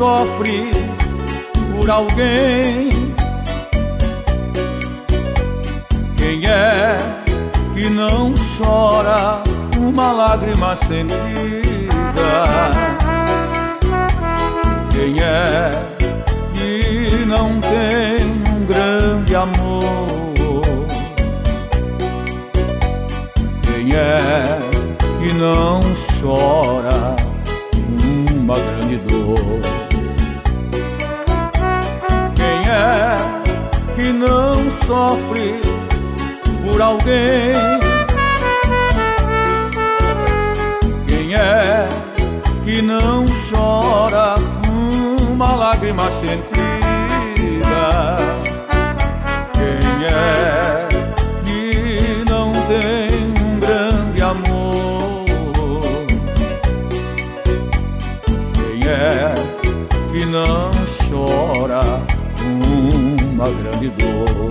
sofre por alguém? Quem é que não chora uma lágrima sentida? Quem é que não tem um grande amor? Quem é que não chora uma grande dor? Quem é que não sofre por alguém? Quem é que não chora uma lágrima sentida? Quem é que não tem um grande amor? Quem é que não chora uma grande dor?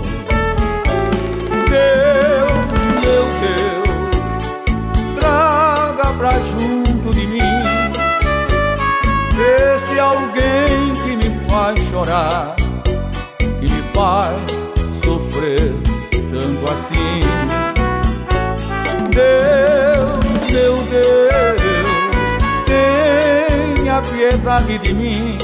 Deus, meu Deus, traga pra junto de mim esse alguém que me faz chorar, que me faz sofrer tanto assim. Deus, meu Deus, tenha piedade de mim,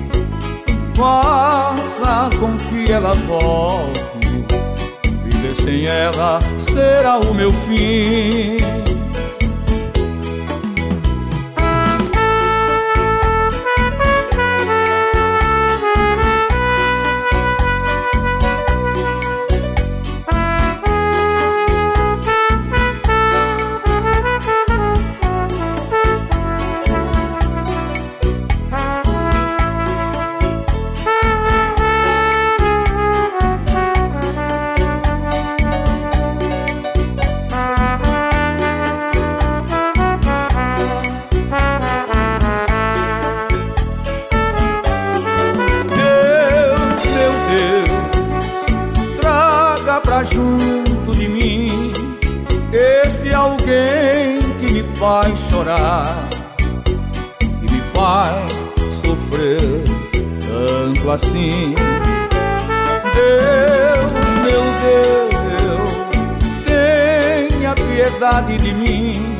faça com que ela volte. Viver sem ela será o meu fim. Pra junto de mim este alguém que me faz chorar, que me faz sofrer tanto assim. Deus, meu Deus, tenha piedade de mim,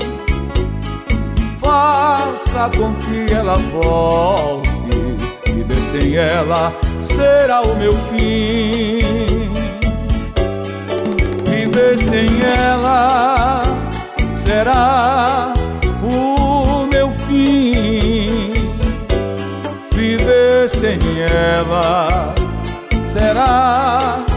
faça com que ela volte. Viver sem ela será o meu fim. Viver sem ela será o meu fim. Viver sem ela será